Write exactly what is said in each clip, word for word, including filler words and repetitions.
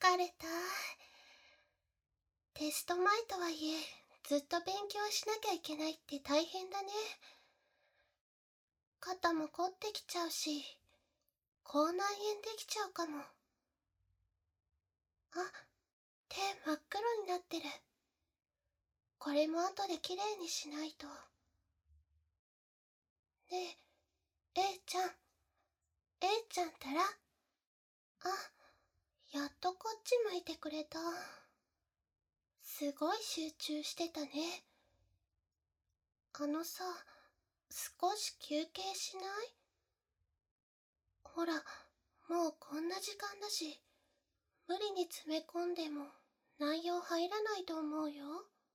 疲れた。テスト前とはいえ、ずっと勉強しなきゃいけないって大変だね。肩も凝ってきちゃうし、口内炎できちゃうかも。あ、手真っ黒になってる。これも後できれいにしないと。ねえ、A ちゃん。A ちゃんったら。あ、やっとこっち向いてくれた。すごい集中してたね。あのさ、少し休憩しない？ほら、もうこんな時間だし、無理に詰め込んでも内容入らないと思うよ。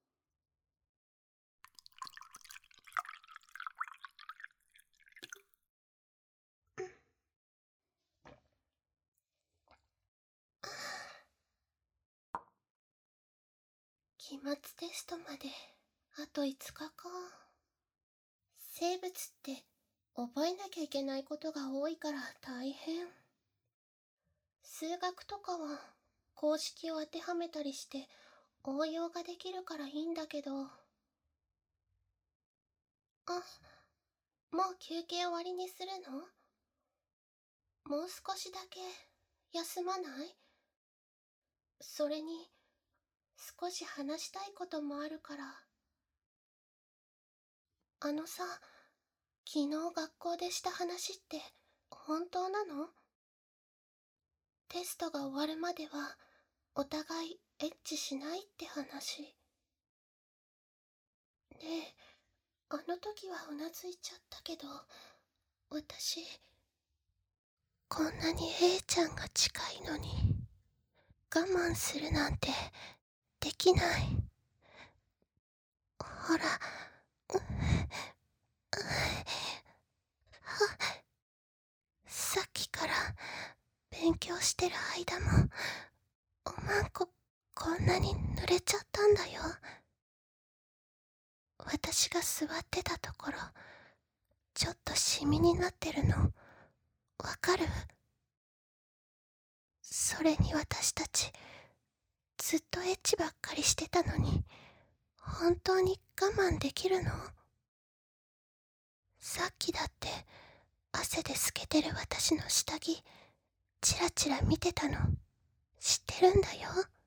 期末テストまであといつかか。生物って覚えなきゃいけないことが多いから大変。数学とかは公式を当てはめたりして応用ができるからいいんだけど。あ、もう休憩終わりにするの？もう少しだけ休まない？それに少し話したいこともあるから。あのさ、昨日学校でした話って本当なの？テストが終わるまではお互いエッチしないって話。ねえ、あの時はうなずいちゃったけど、私、こんなに A ちゃんが近いのに、我慢するなんてできない。ほら、う、う、さっきから勉強してる間も、おまんこ、こんなに濡れちゃったんだよ。私が座ってたところ、ちょっとシミになってるの、わかる？それに私たち、ずっとエッチばっかりしてたのに、本当に我慢できるの？さっきだって、汗で透けてる私の下着、チラチラ見てたの、知ってるんだよ。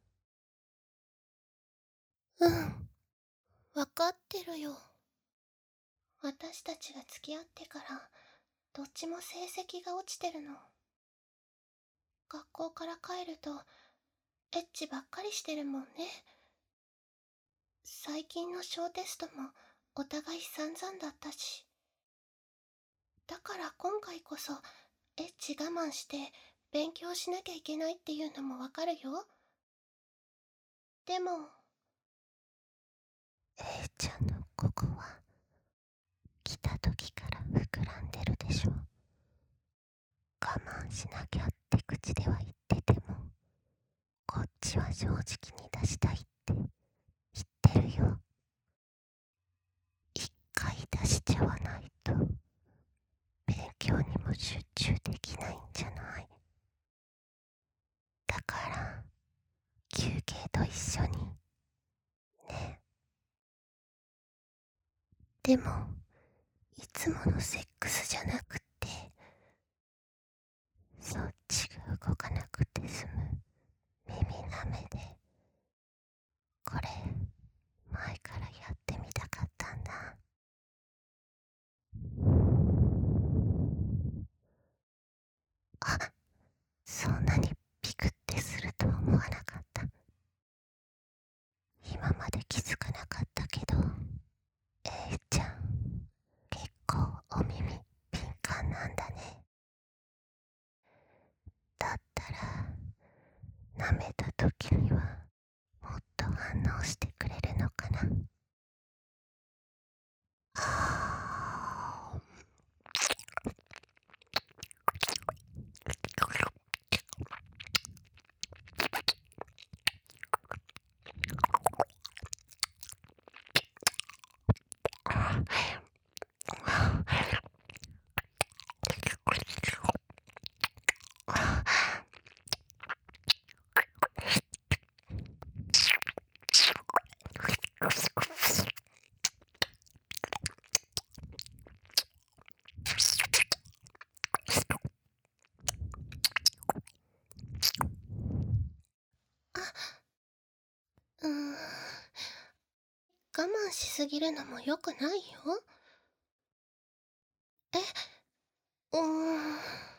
うん、わかってるよ。私たちが付き合ってから、どっちも成績が落ちてるの。学校から帰ると、エッチばっかりしてるもんね。最近の小テストもお互い散々だったし。だから今回こそ、エッチ我慢して勉強しなきゃいけないっていうのもわかるよ。でも、A ちゃんのここは、来た時から膨らんでるでしょ。我慢しなきゃって口では言ってても、こっちは正直に出したいって言ってるよ。一回出しちゃわないと、勉強にも集中できないんじゃない？だから、休憩と一緒に、ね。でも、いつものセックスじゃなくって、そっちが動かなくて済む耳なめで、これ、前からやってみたかったんだ。あ、そんなにピクってするとは思わなかった。今まで気づかなかったけど、A ちゃん、結構お耳敏感なんだね。だったら、舐めた時にはもっと反応してくれるのかな。あ我慢しすぎるのも良くないよ。え、うーん。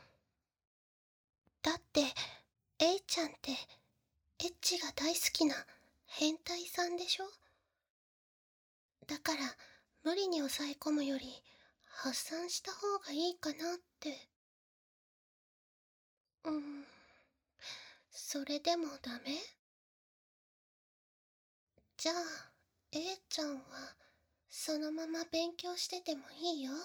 だって、A ちゃんって、エッチが大好きな変態さんでしょ？だから、無理に抑え込むより、発散した方がいいかなって。うーん。それでもダメ？じゃあ、A ちゃんは、そのまま勉強しててもいいよ。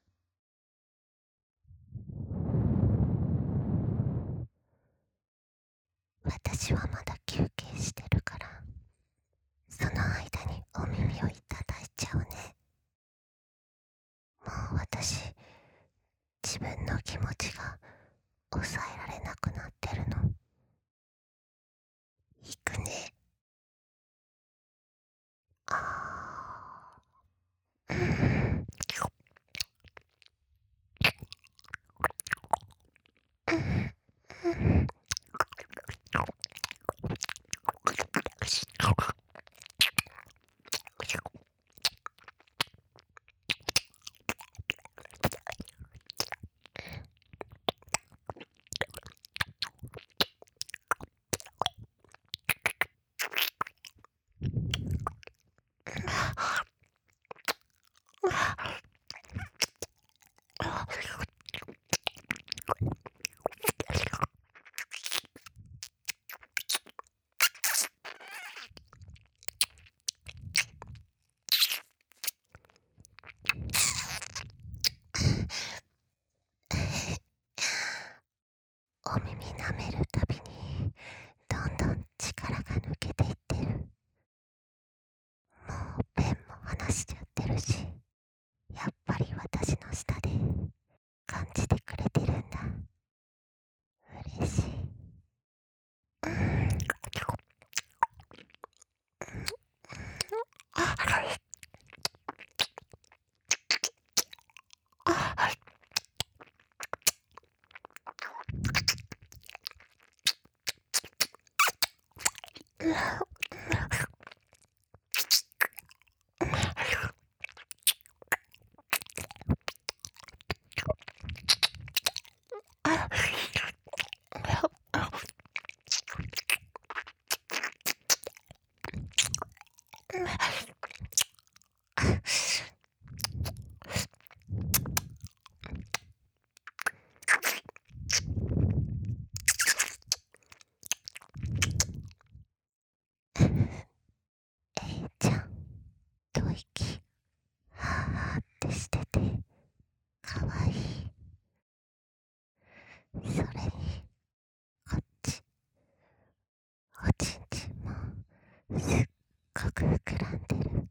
私はまだ休憩してるから、その間にお耳をいただいちゃうね。もう私、自分の気持ちが抑えられなくなってるの。いくね。あー。うん。うんお耳舐めるたびにどんどん力が抜けていってる。もうペンも離しちゃってるし、やっぱり私の舌で感じてくれてるんだ。嬉しい。うん。ああえいちゃん、吐息はーはーってしててかわいい。それにこっち、おちんちんもすっごく膨らんでる。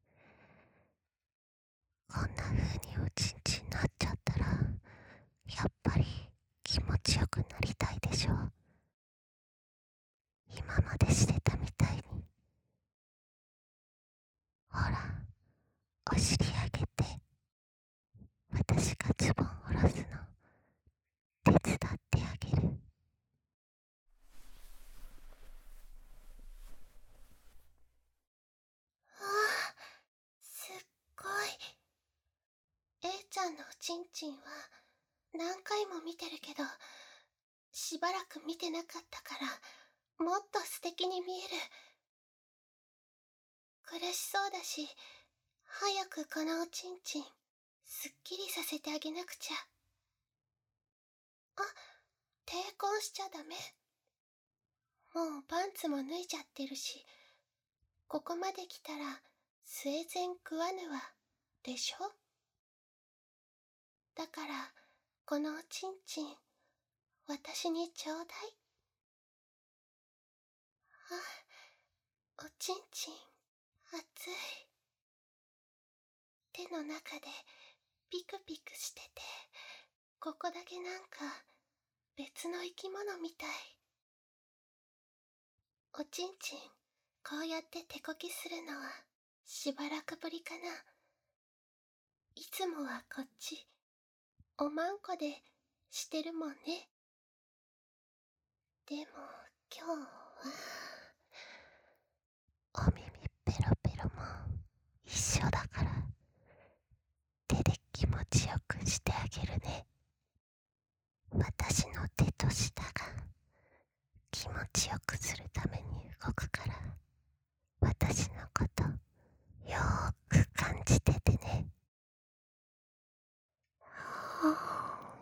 こんな風におちんちんなっちゃったら、やっぱり気持ちよくなりたいでしょ。今までしてたみたいに。ほら、お尻上げて、私がズボン下ろすの手伝ってあげる。ああ、すっごい。A ちゃんのおちんちんは何回も見てるけど、しばらく見てなかったから、もっと素敵に見える。苦しそうだし、早くこのおちんちん、すっきりさせてあげなくちゃ。あ、抵抗しちゃダメ。もうパンツも脱いじゃってるし、ここまで来たら、生前食わぬわ、でしょ？だから、このおちんちん、私にちょうだい。あ、おちんちん、熱い。手の中でピクピクしてて、ここだけなんか別の生き物みたい。おちんちん、こうやって手こきするのはしばらくぶりかな。いつもはこっち、おまんこでしてるもんね。でも今日は、お耳ペロペロもするために動くから、私のことよーく感じててね。はあ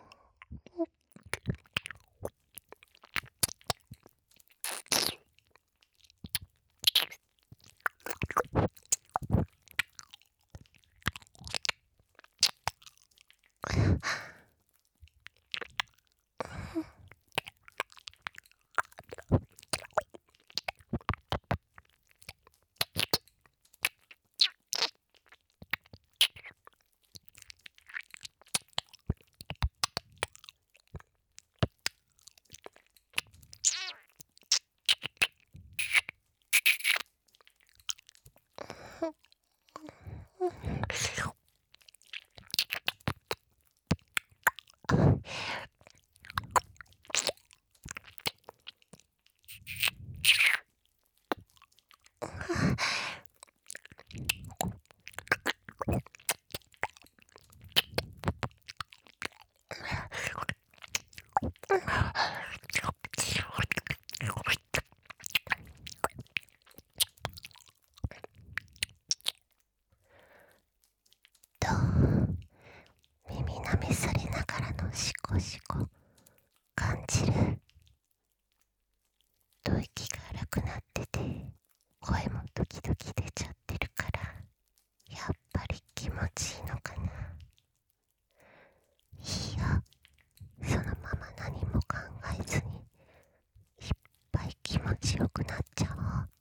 と、耳舐めされながらのシコシコ感じる。と息が荒くなってて、声も時々出ちゃってるから、やっぱり気持ちいいのかな。いいや、そのまま何も考えずにいっぱい気持ちよくなっちゃおう。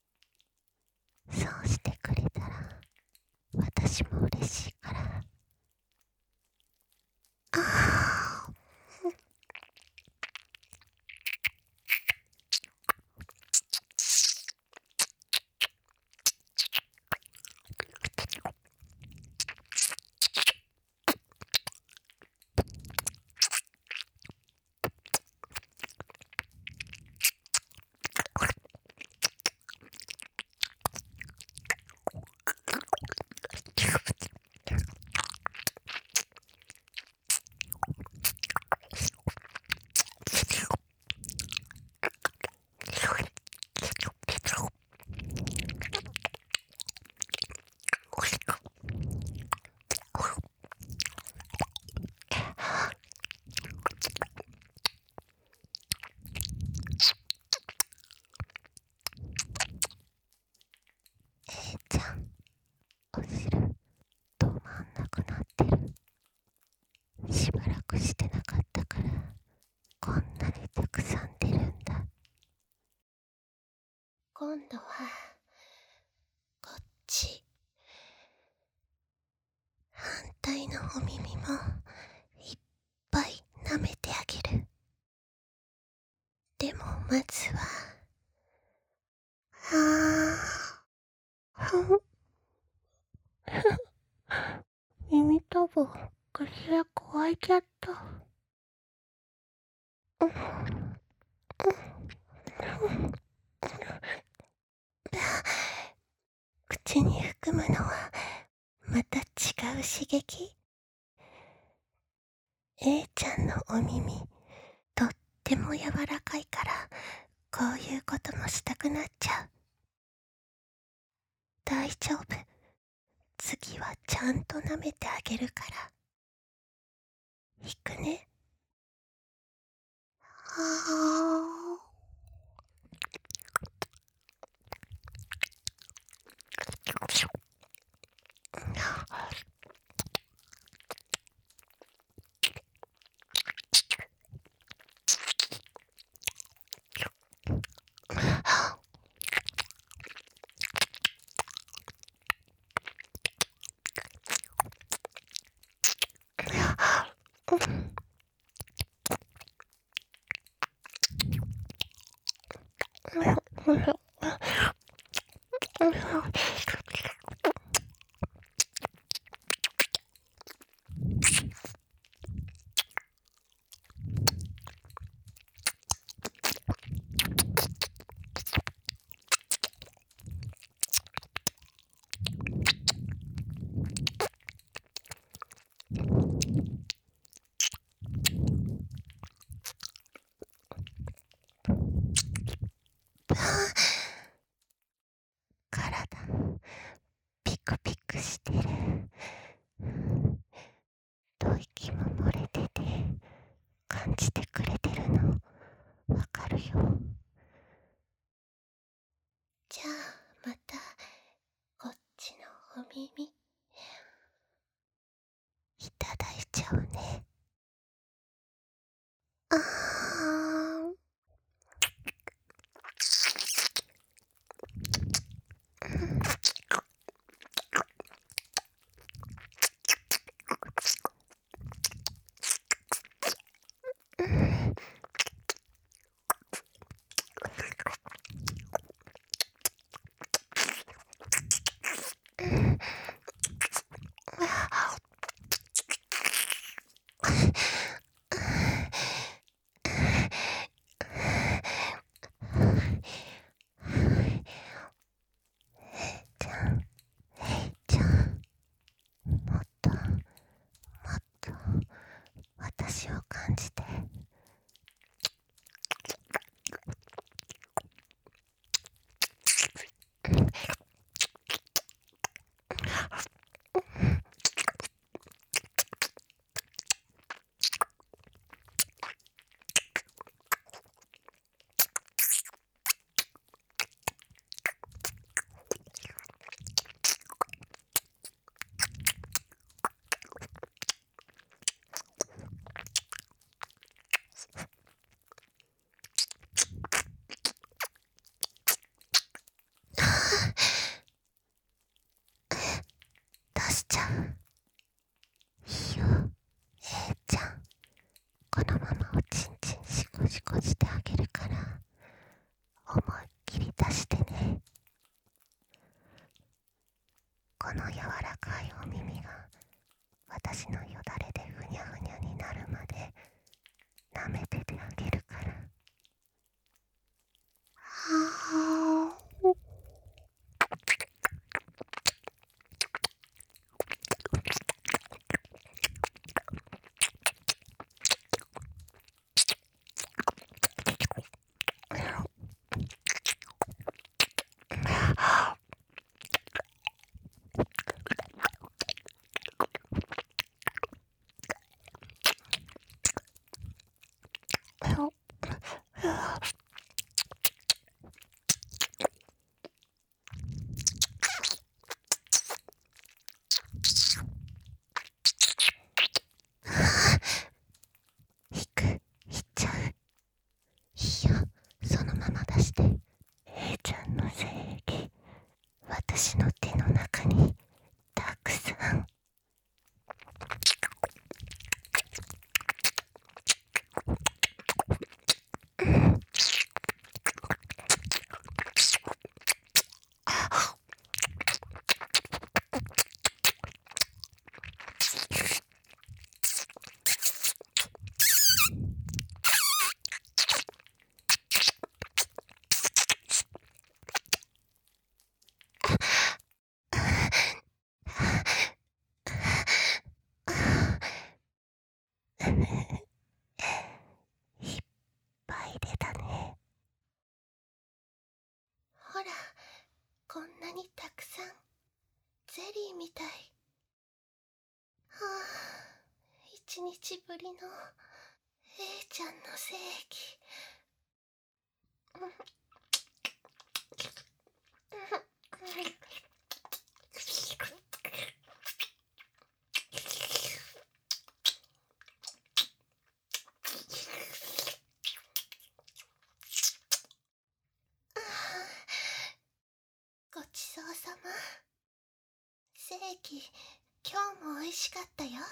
そうしてくれたら私も嬉しいから。ああえいちゃん、お汁止まんなくなってる。しばらくしてなかったからこんなにたくさん出るんだ。今度はこっち、反対のお耳もいっぱい舐めてあげる。でもまずははあふん耳たぶ口が乾いちゃった。うんうん口に含むのはまた違う刺激。A ちゃんのお耳とっても柔らかいから、こういうこともしたくなっちゃう。大丈夫、次はちゃんと舐めてあげるから。いくね。はあだ。ピクピクしてる。吐息も漏れてて感じてくれてるのわかるよ。じゃあまたこっちのお耳いただいちゃうね。あーちゃん、ちゃん、もっともっと私を感じて。出しちゃう。いいよ、えいちゃん。このままおちんちんシコシコしてあげるから思いっきり出してね。この柔らかいお耳が私のよだれでふにゃふにゃになるまで舐めててあげるから。はー引く、引っちゃう。いいよ、そのまま出して。えいちゃんの精液、私の手の中にたくさん。いっぱい出たね。ほら、こんなにたくさん。ゼリーみたい。はあ、一日ぶりの A ちゃんの精液。ごちそうさま。精液、今日も美味しかったよ。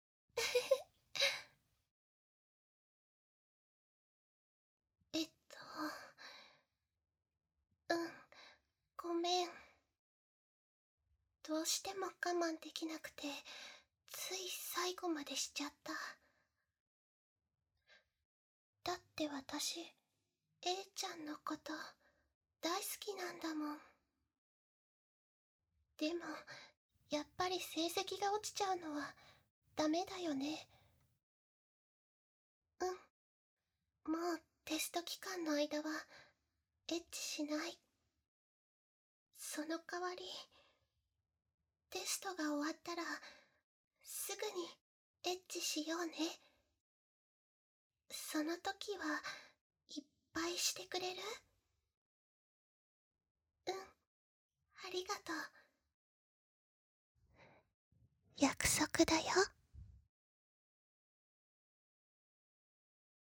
えっと、うん、ごめん。どうしても我慢できなくて、つい最後までしちゃった。だって私、A ちゃんのこと大好きなんだもん。でも、やっぱり成績が落ちちゃうのはダメだよね。うん、もうテスト期間の間はエッチしない。 その代わり、テストが終わったらすぐにエッチしようね。その時はいっぱいしてくれる？うん、ありがとう。約束だよ。